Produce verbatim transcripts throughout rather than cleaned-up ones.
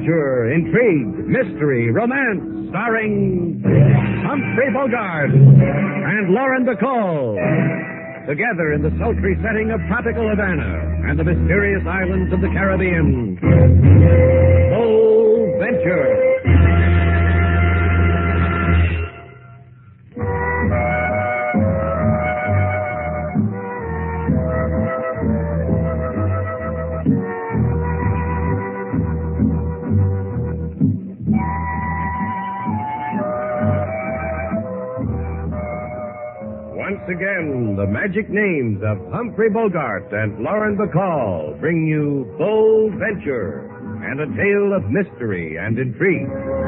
adventure, intrigue, mystery, romance, starring Humphrey Bogart and Lauren Bacall. Together in the sultry setting of tropical Havana and the mysterious islands of the Caribbean. Bold Venture. Once again, the magic names of Humphrey Bogart and Lauren Bacall bring you Bold Venture and a tale of mystery and intrigue.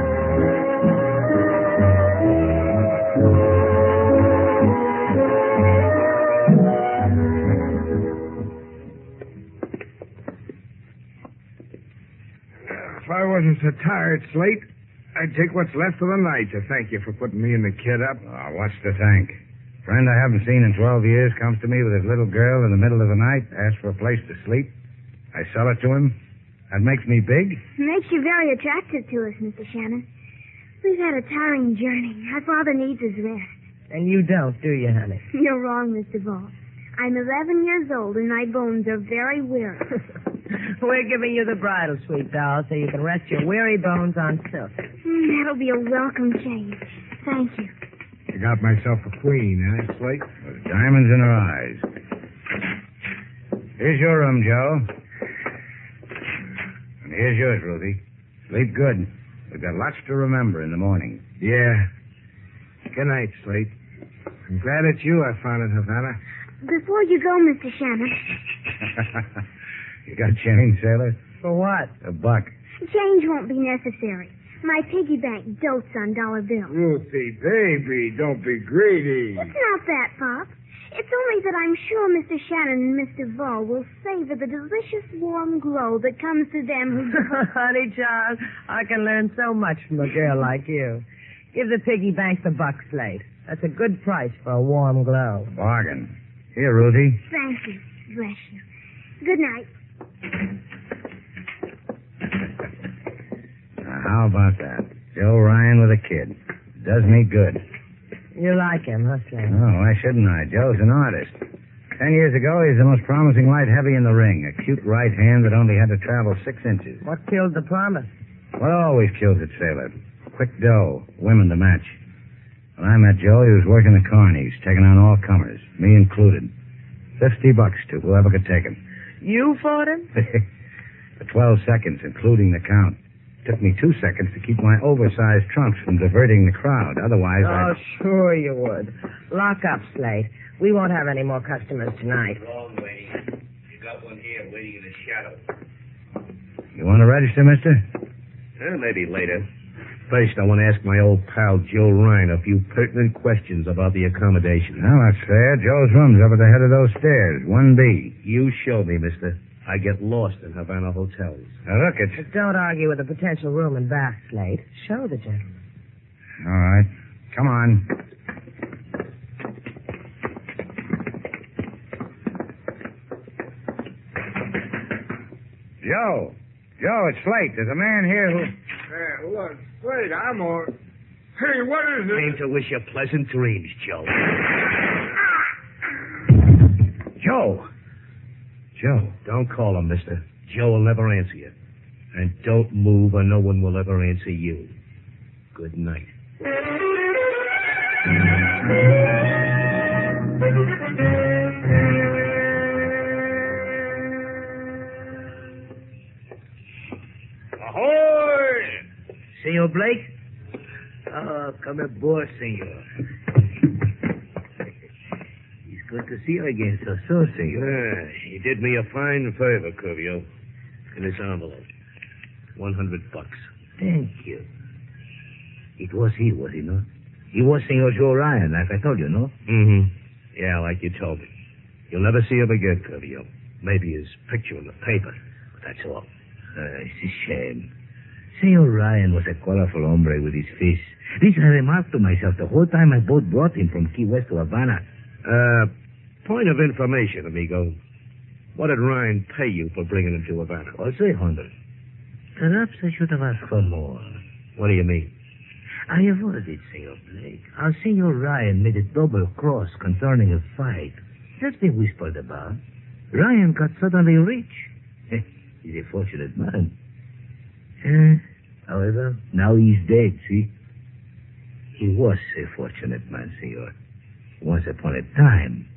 If I wasn't so tired, Slate, I'd take what's left of the night to thank you for putting me and the kid up. Oh, what's to thank? Friend I haven't seen in twelve years comes to me with his little girl in the middle of the night, asks for a place to sleep. I sell it to him. That makes me big. It makes you very attractive to us, Mister Shannon. We've had a tiring journey. Our father needs his rest. And you don't, do you, honey? You're wrong, Mister Ball. I'm eleven years old and my bones are very weary. We're giving you the bridle, sweet doll, so you can rest your weary bones on silk. Mm, that'll be a welcome change. Thank you. I got myself a queen, eh, Slate? With diamonds in her eyes. Here's your room, Joe. And here's yours, Ruthie. Sleep good. We've got lots to remember in the morning. Yeah. Good night, Slate. I'm glad it's you I found in Havana. Before you go, Mister Shannon. You got change, sailor? For what? A buck. Change won't be necessary. My piggy bank dotes on dollar bills. Ruthie, baby, don't be greedy. It's not that, Pop. It's only that I'm sure Mister Shannon and Mister Vaux will savor the delicious warm glow that comes to them who... Honey, child, I can learn so much from a girl like you. Give the piggy bank the buck, Slate. That's a good price for a warm glow. Bargain. Here, Ruthie. Thank you. Bless you. Good night. Now, how about that? Joe Ryan with a kid. Does me good. You like him, huh, Slate? Oh, why shouldn't I? Joe's an artist. Ten years ago, he was the most promising light heavy in the ring. A cute right hand that only had to travel six inches. What killed the promise? What always kills it, sailor? Quick dough. Women to match. When I met Joe, he was working the carnies, taking on all comers, me included. Fifty bucks to whoever could take him. You fought him? For twelve seconds, including the count. Took me two seconds to keep my oversized trunks from diverting the crowd. Otherwise, Oh, I'd... sure you would. Lock up, Slate. We won't have any more customers tonight. Wrong way. You got one here waiting in the shadow. You want to register, mister? Eh, maybe later. First, I want to ask my old pal Joe Ryan a few pertinent questions about the accommodation. Well, that's fair. Joe's room's up at the head of those stairs, one B. You show me, mister. I get lost in Havana hotels. Now, look, it's... But don't argue with a potential room and bath, Slate. Show the gentleman. All right. Come on. Joe. Joe, it's Slate. There's a man here who... Hey, look, Slate, I'm all... Hey, what is it? Aim to wish you pleasant dreams, Joe. Joe. Joe. Don't call him, mister. Joe will never answer you. And don't move or no one will ever answer you. Good night. Ahoy! Senor Blake? Oh, come aboard, senor. It's good to see you again, so so, senor. Yeah, you did me a fine favor, Curvio. In this envelope. One hundred bucks. Thank you. It was he, was he not? He was Senor Joe Ryan, like I told you, no? Mm-hmm. Yeah, like you told me. You'll never see him again, Curvio. Maybe his picture in the paper, but that's all. Uh, it's a shame. Senor Ryan was a colorful hombre with his fish. This I remarked to myself the whole time my boat brought him from Key West to Havana. Uh, point of information, amigo. What did Ryan pay you for bringing him to Havana? Also a hundred. Perhaps I should have asked for more. What do you mean? I have heard it, Senor Blake. Our Senor Ryan made a double cross concerning a fight. That's been whispered about. Ryan got suddenly rich. He's a fortunate man. Uh, however, now he's dead, see? He was a fortunate man, Senor. Once upon a time.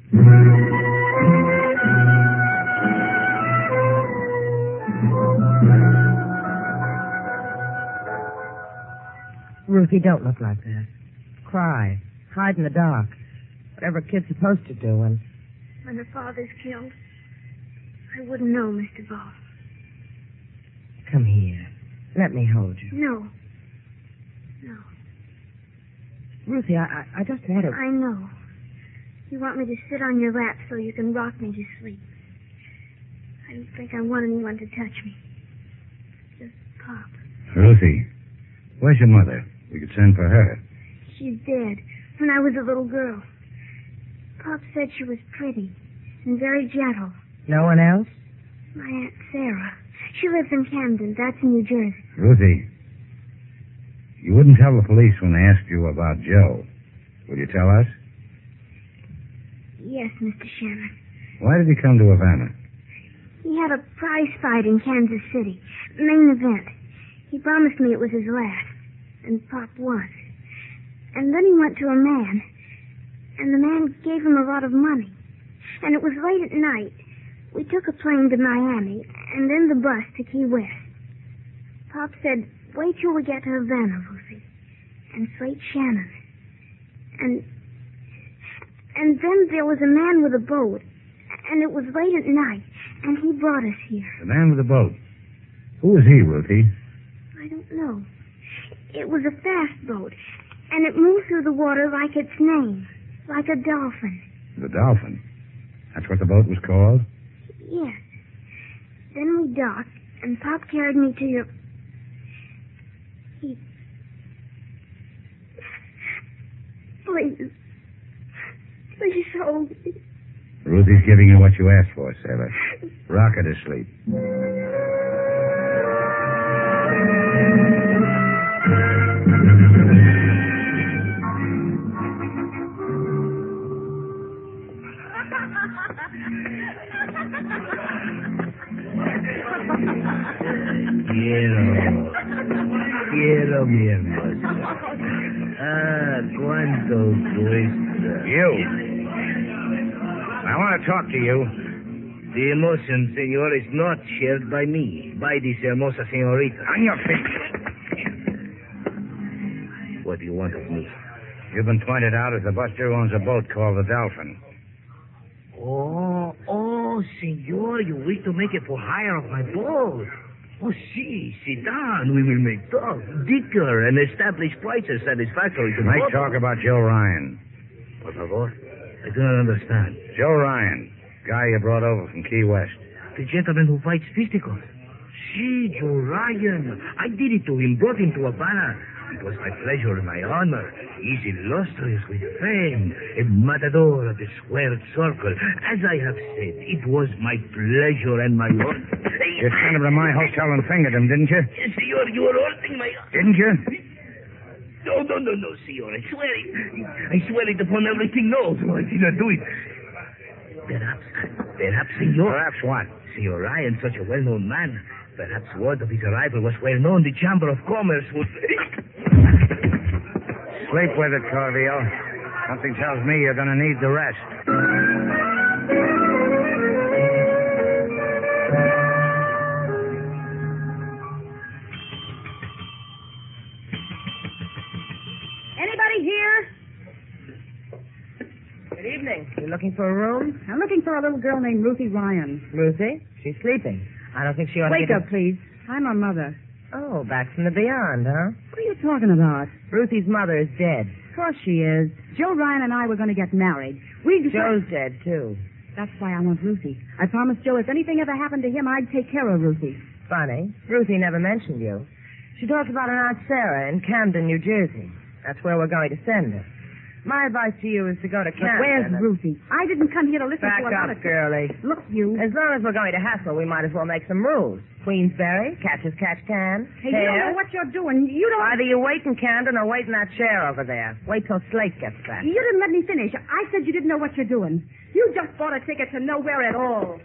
Ruthie, don't look like that. Cry. Hide in the dark. Whatever a kid's supposed to do when... When her father's killed, I wouldn't know, Mister Ball. Come here. Let me hold you. No. No. Ruthie, I, I, I just want to... I know. You want me to sit on your lap so you can rock me to sleep. I don't think I want anyone to touch me. Just Pop. Ruthie, where's your mother? We could send for her. She's dead when I was a little girl. Pop said she was pretty and very gentle. No one else? My Aunt Sarah. She lives in Camden. That's in New Jersey. Ruthie, you wouldn't tell the police when they asked you about Joe. Will you tell us? Yes, Mister Shannon. Why did he come to Havana? He had a prize fight in Kansas City. Main event. He promised me it was his last. And Pop won. And then he went to a man. And the man gave him a lot of money. And it was late at night. We took a plane to Miami, and then the bus to Key West. Pop said, wait till we get to Havana, Lucy, and slate Shannon. And, and then there was a man with a boat, and it was late at night, and he brought us here. The man with the boat. Who was he, Ruthie? I don't know. It was a fast boat, and it moved through the water like its name, like a dolphin. The Dolphin. That's what the boat was called? Yes. Then we docked, and Pop carried me to your... He... Please. Please hold me. Ruthie's giving you what you asked for, Sailor. Rock her to sleep. Quiero. Quiero mi hermosa. Ah, cuánto cuesta. You. I want to talk to you. The emotion, senor, is not shared by me, by this hermosa senorita. On your feet. What do you want of me? You've been pointed out as the buster who owns a boat called the Dolphin. Oh, oh, senor, you wish to make it for hire of my boat. Oh, si, sit down. We will make talk, dicker, and establish prices satisfactory to Nice both. talk about Joe Ryan. Por favor. I do not understand. Joe Ryan, guy you brought over from Key West. The gentleman who fights fisticuffs. Si, Joe Ryan. I did it to him, brought him to Havana. It was my pleasure and my honor. He's illustrious with fame, a matador of the squared circle. As I have said, it was my pleasure and my honor. You sent him to my hotel and fingered him, didn't you? Yes, senor, you are holding my... Didn't you? No, no, no, no, senor. I swear it. I swear it upon everything. No, no, I did not do it. Perhaps, perhaps, senor... Perhaps what? Senor Ryan, such a well-known man. Perhaps word of his arrival was well known. The Chamber of Commerce would... Sleep with it, Corville. Something tells me you're going to need the rest. Anybody here? Good evening. You looking for a room? I'm looking for a little girl named Ruthie Ryan. Ruthie? She's sleeping. I don't think she ought to Wake get up, please. I'm her mother. Oh, back from the beyond, huh? What are you talking about? Ruthie's mother is dead. Of course she is. Joe Ryan and I were going to get married. We decided... Joe's dead, too. That's why I want Ruthie. I promised Joe if anything ever happened to him, I'd take care of Ruthie. Funny. Ruthie never mentioned you. She talked about her Aunt Sarah in Camden, New Jersey. That's where we're going to send her. My advice to you is to go to But Camden. where's and- Ruthie? I didn't come here to listen Back to a lot up, of... girlie. Look, you... As long as we're going to Hassel, we might as well make some rules. Queensberry, catch as catch can. Hey, you don't know what you're doing. You don't... Either you wait in Camden or wait in that chair over there. Wait till Slate gets back. You didn't let me finish. I said you didn't know what you're doing. You just bought a ticket to nowhere at all.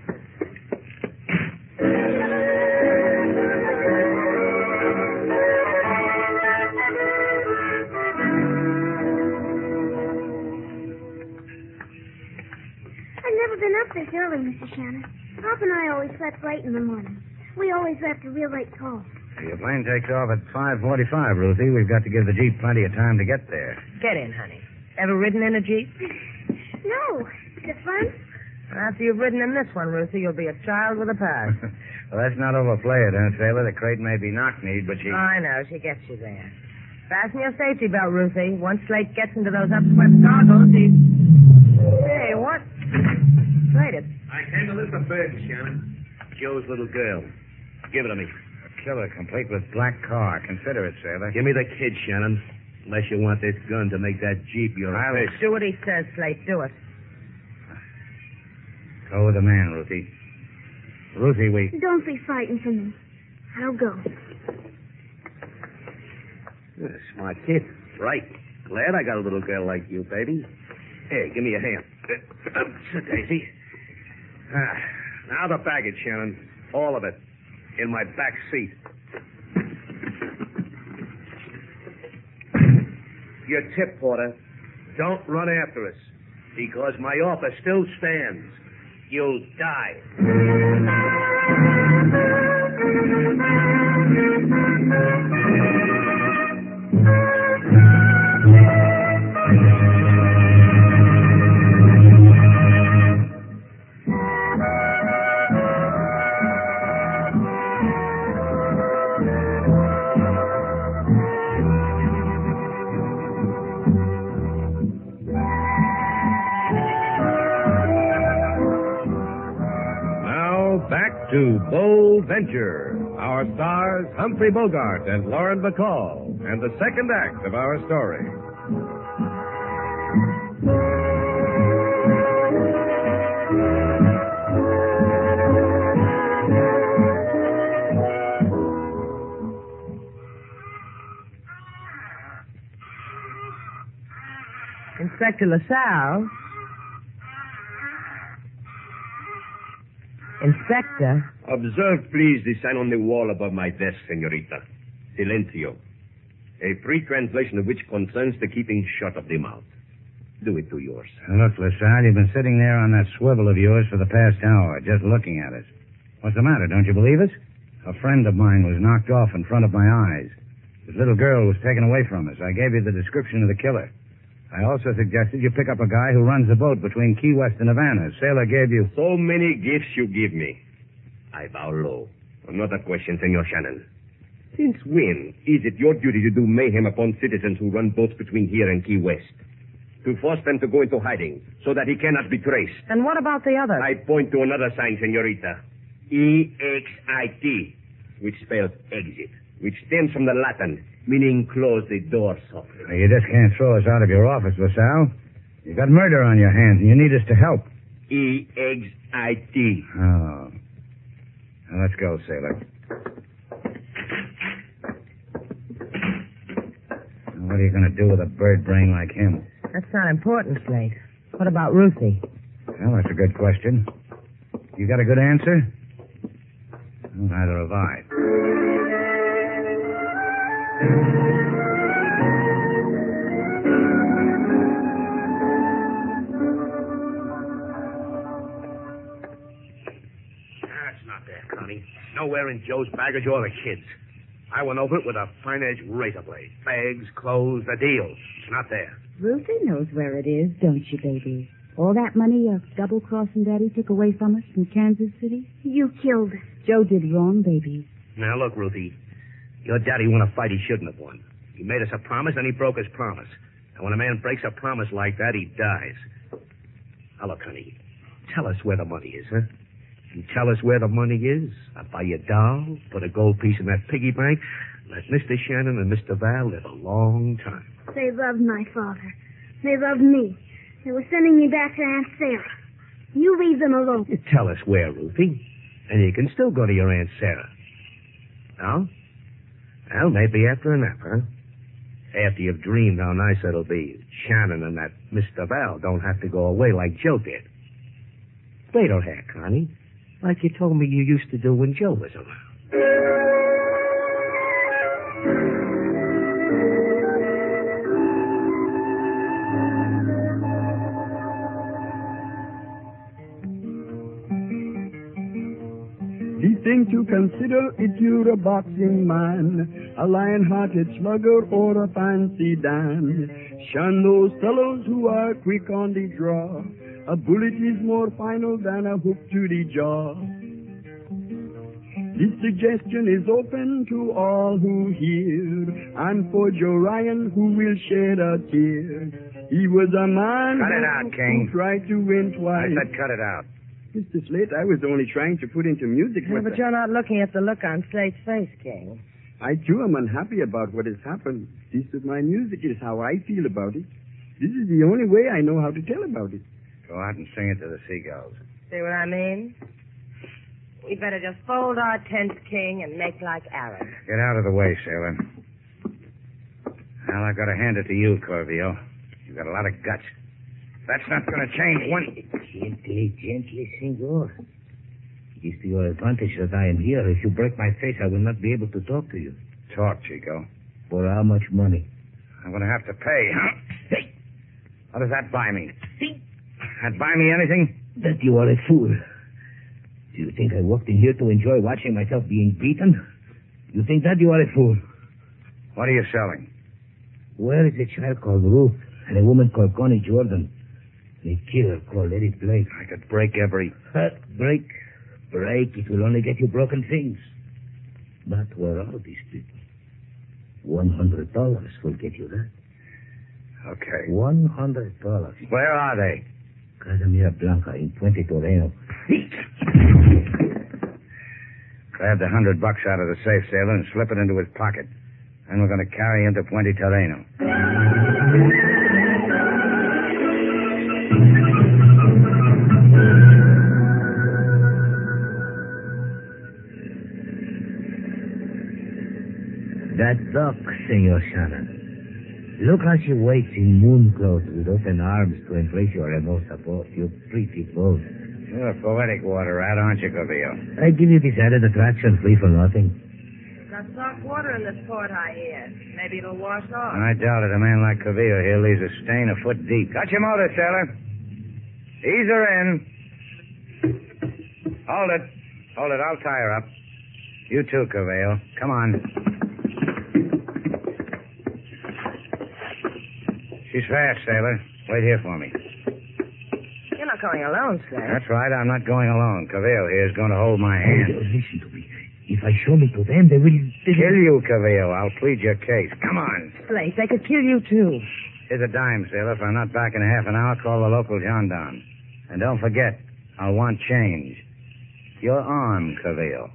I've never been up this early, Mister Shannon. Pop and I always slept late in the morning. We always left a real late call. Your plane takes off at five forty-five, Ruthie. We've got to give the Jeep plenty of time to get there. Get in, honey. Ever ridden in a Jeep? No. Is it fun? After you've ridden in this one, Ruthie, you'll be a child with a past. Well, let's not overplay it, huh, Sailor? The crate may be knock-kneed, but she... I know. She gets you there. Fasten your safety belt, Ruthie. Once Slate gets into those upswept goggles, he... Hey, what? Slate it. I handle this a burden, Shannon. Joe's little girl. Give it to me. A killer complete with black car. Consider it, Sailor. Give me the kid, Shannon. Unless you want this gun to make that Jeep your I'll- fish. Do what he says, Slate. Do it. Go with the man, Ruthie. Ruthie, we... Don't be frightened for me. I'll go. You're a smart kid. Right. Glad I got a little girl like you, baby. Here, give me a hand. Uh, uh, sit, Daisy. Ah, now the baggage, Shannon. All of it. In my back seat. Your tip, Porter. Don't run after us. Because my offer still stands. You'll die. Back to Bold Venture. Our stars, Humphrey Bogart and Lauren Bacall, and the second act of our story. Inspector LaSalle. Inspector. Observe, please, the sign on the wall above my desk, senorita. Silencio. A free translation of which concerns the keeping shut of the mouth. Do it to yours. Look, LaSalle, you've been sitting there on that swivel of yours for the past hour, just looking at us. What's the matter? Don't you believe us? A friend of mine was knocked off in front of my eyes. His little girl was taken away from us. I gave you the description of the killer. I also suggested you pick up a guy who runs a boat between Key West and Havana. Sailor gave you... So many gifts you give me. I bow low. Another question, Senor Shannon. Since when is it your duty to do mayhem upon citizens who run boats between here and Key West? To force them to go into hiding so that he cannot be traced. And what about the other? I point to another sign, senorita. E X I T, which spells exit, which stems from the Latin, meaning close the door softly. You just can't throw us out of your office, LaSalle. You've got murder on your hands, and you need us to help. E X I T. Oh. Now, let's go, Sailor. Now, what are you going to do with a bird brain like him? That's not important, Slate. What about Ruthie? Well, that's a good question. You got a good answer? Well, neither have I. That's not there, Connie. Nowhere in Joe's baggage or the kids. I went over it with a fine-edged razor blade. Bags, clothes, the deal. It's not there. Ruthie knows where it is, don't you, baby? All that money your double-crossing daddy took away from us in Kansas City? You killed us. Joe did wrong, baby. Now, look, Ruthie. Your daddy won a fight he shouldn't have won. He made us a promise, and he broke his promise. And when a man breaks a promise like that, he dies. Now, look, honey, tell us where the money is, huh? You tell us where the money is, I'll buy you a doll, put a gold piece in that piggy bank, let Mister Shannon and Mister Val live a long time. They loved my father. They loved me. They were sending me back to Aunt Sarah. You leave them alone. You tell us where, Ruthie. And you can still go to your Aunt Sarah. Oh? Well, maybe after a nap, huh? After you've dreamed how nice it'll be. Shannon and that Mister Val don't have to go away like Joe did. Wait a hair, Connie. Like you told me you used to do when Joe was around. The thing to consider if you're a boxing man, a lion-hearted slugger or a fancy Dan. Shun those fellows who are quick on the draw. A bullet is more final than a hook to the jaw. This suggestion is open to all who hear, and for Joe Ryan who will shed a tear. He was a man Cut it who, out, King. who tried to win twice. I said cut it out. Mister Slate, I was only trying to put into music Yeah, what but the- you're not looking at the look on Slate's face, King. I, too, am unhappy about what has happened. This of my music is how I feel about it. This is the only way I know how to tell about it. Go out and sing it to the seagulls. See what I mean? We better just fold our tents, King, and make like Aaron. Get out of the way, sailor. Well, I've got to hand it to you, Corvio. You've got a lot of guts. That's not going to change one... Gently, gently, senor. It is to your advantage that I am here. If you break my face, I will not be able to talk to you. Talk, Chico. For how much money? I'm going to have to pay, huh? Hey! What does that buy me? That buy me anything? That you are a fool. Do you think I walked in here to enjoy watching myself being beaten? You think that you are a fool? What are you selling? Where is a child called Ruth and a woman called Connie Jordan? And a killer called Eddie Blake. I could break every... Uh, break. Break. It will only get you broken things. But where are these people? One hundred dollars will get you that. Okay. One hundred dollars. Where are they? Casimira Blanca in Puente Toreno. Grab the hundred bucks out of the safe, sailor, and slip it into his pocket. Then we're going to carry him to Puente Toreno. That duck, Senor Shannon. Look how she waits in moon clothes with open arms to embrace your hermosa boat, your pretty boat. You're a poetic water rat, aren't you, Corvio? I give you this added attraction free for nothing. Got soft water in this port, I hear. Maybe it'll wash off. I doubt it. A man like Corvio here leaves a stain a foot deep. Got your motor, sailor. Ease her in. Hold it. Hold it. I'll tie her up. You too, Corvio. Come on. She's fast, sailor. Wait here for me. You're not going alone, Slate. That's right. I'm not going alone. Corvio here is going to hold my Oh, hand. listen to me. If I show me to them, they will... They Kill you, Corvio. I'll plead your case. Come on. Slate, they could kill you, too. Here's a dime, sailor. If I'm not back in a half an hour, call the local gendarme. And don't forget, I'll want change. Your arm, Corvio.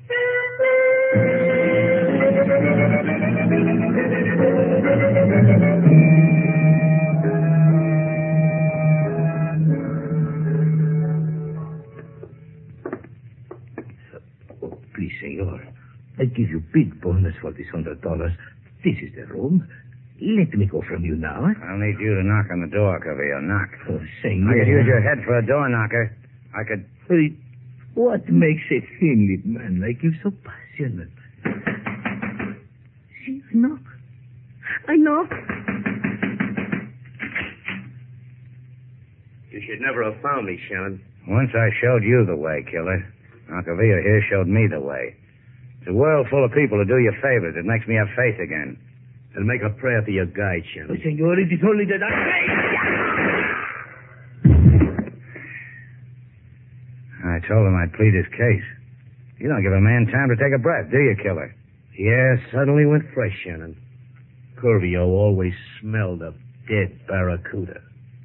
Please, senor. I give you big bonus for this hundred dollars. This is the room. Let me go from you now. I'll need you to knock on the door, Corvio. Knock. Oh, senor. I could use your head for a door knocker. I could... Hey, what makes a thin-lipped man like you so passionate? See, I knock. I knock. You should never have found me, Shannon. Once I showed you the way, killer. Now, Corvio here showed me the way. It's a world full of people who do you favors. It makes me have faith again. And make a prayer for your guide, Oh, Shannon. senor, it is only that I... I told him I'd plead his case. You don't give a man time to take a breath, do you, killer? Yeah, suddenly went fresh, Shannon. Corvio always smelled of dead barracuda.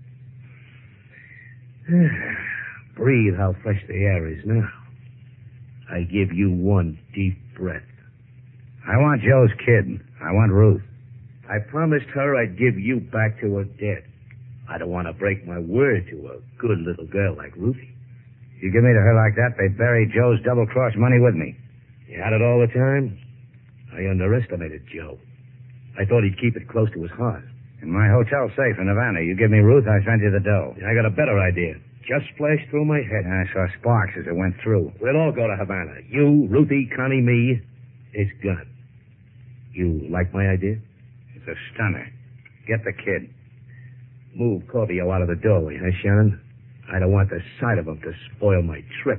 Breathe how fresh the air is now. I give you one deep breath. I want Joe's kid. I want Ruth. I promised her I'd give you back to her dead. I don't want to break my word to a good little girl like Ruthie. You give me to her like that, they'd bury Joe's double-cross money with me. You had it all the time? I underestimated Joe. I thought he'd keep it close to his heart. In my hotel safe in Havana, you give me Ruth, I send you the dough. I got a better idea. Just flashed through my head. I saw sparks as it went through. We'll all go to Havana. You, Ruthie, Connie, me. It's gone. You like my idea? It's a stunner. Get the kid. Move Corvio out of the doorway, huh, Shannon? I don't want the sight of him to spoil my trip.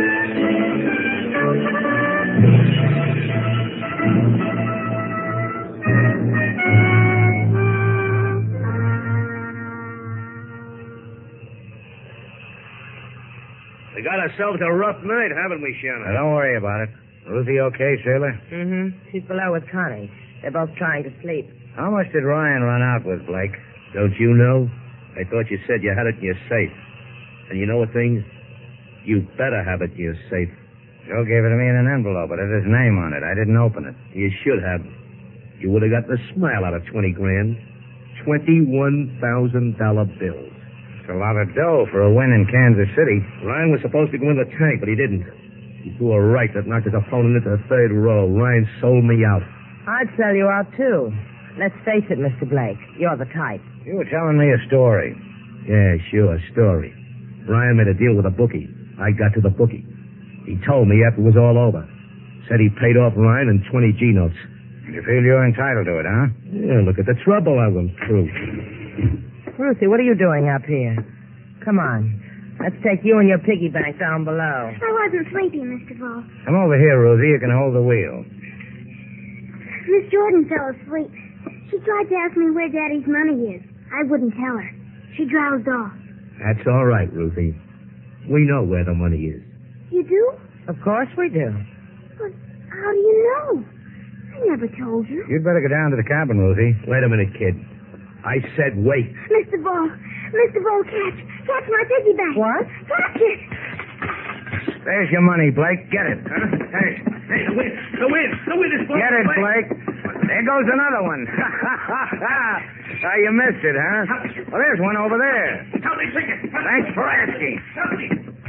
We got ourselves a rough night, haven't we, Shannon? Now, don't worry about it. Ruthie okay, sailor? Mm-hmm. She's below with Connie. They're both trying to sleep. How much did Ryan run out with, Blake? Don't you know? I thought you said you had it in your safe. And you know a thing? You better have it in your safe. Joe gave it to me in an envelope. It had his name on it. I didn't open it. You should have. You would have gotten a smile out of twenty grand. Twenty-one thousand dollar bills. It's a lot of dough for a win in Kansas City. Ryan was supposed to go in the tank, but he didn't. He threw a right that knocked his opponent into the third row. Ryan sold me out. I'd sell you out, too. Let's face it, Mister Blake. You're the type. You were telling me a story. Yeah, sure, story. Ryan made a deal with a bookie. I got to the bookie. He told me after it was all over. Said he paid off Ryan in twenty G notes. You feel you're entitled to it, huh? Yeah, look at the trouble I went through. Ruthie, what are you doing up here? Come on. Let's take you and your piggy bank down below. I wasn't sleepy, Mister Ball. Come over here, Rosie. You can hold the wheel. Miss Jordan fell asleep. She tried to ask me where Daddy's money is. I wouldn't tell her. She drowsed off. That's all right, Ruthie. We know where the money is. You do? Of course we do. But how do you know? I never told you. You'd better go down to the cabin, Rosie. Wait a minute, kid. I said wait. Mister Ball. Mister Ball, catch. Catch my piggy bank. What? Catch it. There's your money, Blake. Get it. Huh? Hey, hey, the wind. The wind. The wind is blowing. Get it, Blake. There goes another one. Ah, you missed it, huh? Well, there's one over there. Help me pick it. Thanks for asking. Help me.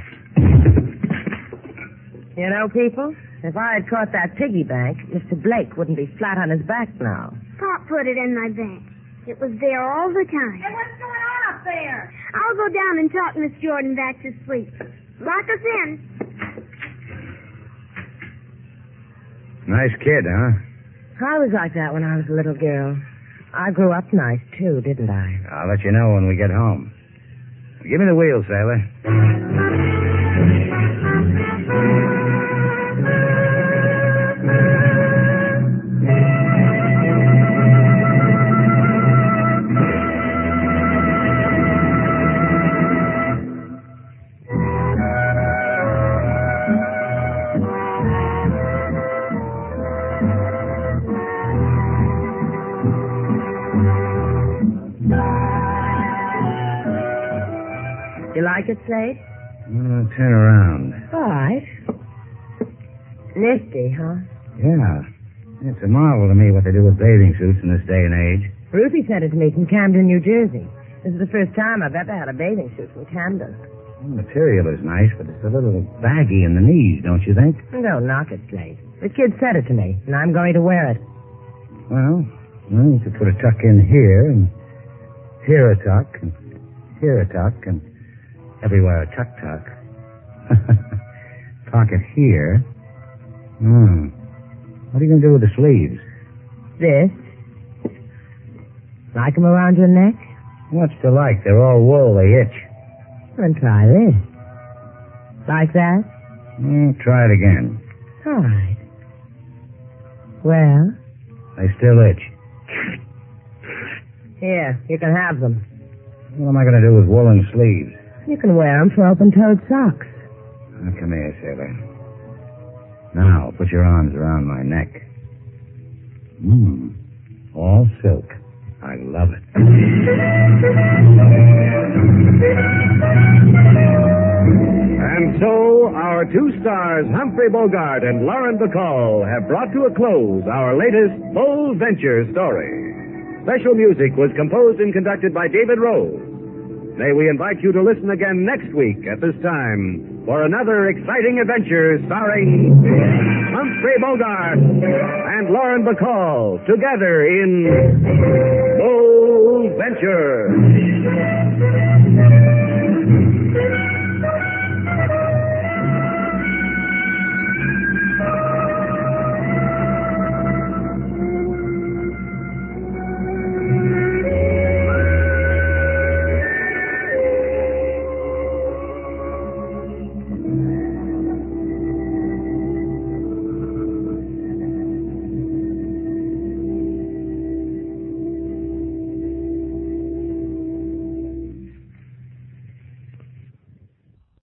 You know, people, if I had caught that piggy bank, Mister Blake wouldn't be flat on his back now. Pop put it in my bank. It was there all the time. Hey, what's going on up there? I'll go down and talk Miss Jordan back to sleep. Lock us in. Nice kid, huh? I was like that when I was a little girl. I grew up nice, too, didn't I? I'll let you know when we get home. Give me the wheel, sailor. You like it, Slade? Uh, turn around. All right. Nifty, huh? Yeah. It's a marvel to me what they do with bathing suits in this day and age. Ruthie sent it to me from Camden, New Jersey. This is the first time I've ever had a bathing suit from Camden. The material is nice, but it's a little baggy in the knees, don't you think? Don't knock it, Slade. The kid sent it to me, and I'm going to wear it. Well, well you could put a tuck in here, and here a tuck, and here a tuck, and everywhere a tuck-tuck. Pocket here. Hmm. What are you going to do with the sleeves? This. Like 'em around your neck? What's to like? They're all wool. They itch. Then try this. Like that? Mm, try it again. All right. Well? They still itch. Here, you can have them. What am I going to do with woolen sleeves? You can wear them for open-toed socks. Now, come here, sailor. Now, put your arms around my neck. Mmm. All silk. I love it. And so, our two stars, Humphrey Bogart and Lauren Bacall, have brought to a close our latest Bold Venture story. Special music was composed and conducted by David Rose. May we invite you to listen again next week at this time for another exciting adventure starring Humphrey Bogart and Lauren Bacall together in Bold Venture.